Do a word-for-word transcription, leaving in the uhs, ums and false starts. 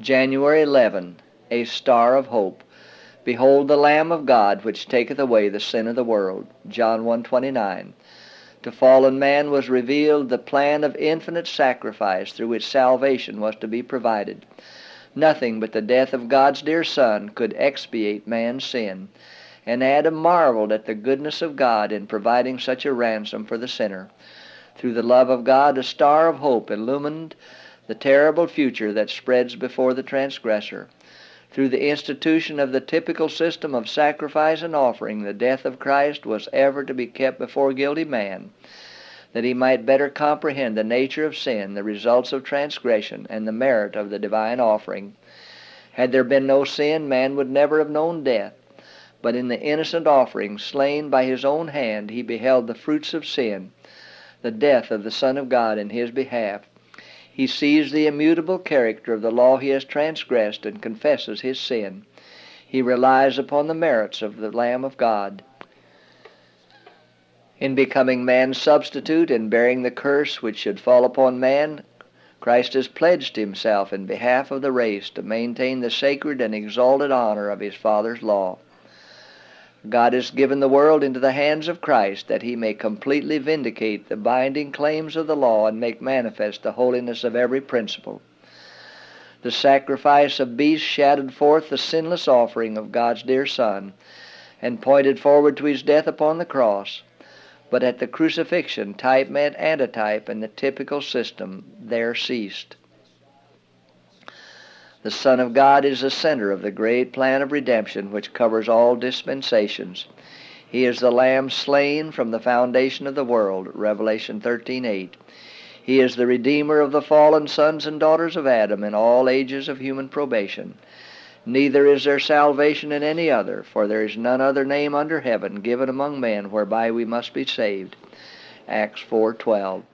January eleventh, a star of hope. Behold the Lamb of God, which taketh away the sin of the world. John one twenty-nine. To fallen man was revealed the plan of infinite sacrifice through which salvation was to be provided. Nothing but the death of God's dear Son could expiate man's sin, and Adam marveled at the goodness of God in providing such a ransom for the sinner. Through the love of God, a star of hope illumined the terrible future that spreads before the transgressor. Through the institution of the typical system of sacrifice and offering, the death of Christ was ever to be kept before guilty man, that he might better comprehend the nature of sin, the results of transgression, and the merit of the divine offering. Had there been no sin, man would never have known death. But in the innocent offering, slain by his own hand, he beheld the fruits of sin, the death of the Son of God in his behalf. He sees the immutable character of the law he has transgressed and confesses his sin. He relies upon the merits of the Lamb of God. In becoming man's substitute and bearing the curse which should fall upon man, Christ has pledged himself in behalf of the race to maintain the sacred and exalted honor of his Father's law. God has given the world into the hands of Christ that he may completely vindicate the binding claims of the law and make manifest the holiness of every principle. The sacrifice of beasts shadowed forth the sinless offering of God's dear Son and pointed forward to his death upon the cross. But at the crucifixion, type met antitype, and the typical system there ceased. The Son of God is the center of the great plan of redemption which covers all dispensations. He is the Lamb slain from the foundation of the world, Revelation thirteen eight. He is the Redeemer of the fallen sons and daughters of Adam in all ages of human probation. Neither is there salvation in any other, for there is none other name under heaven given among men whereby we must be saved. Acts four twelve.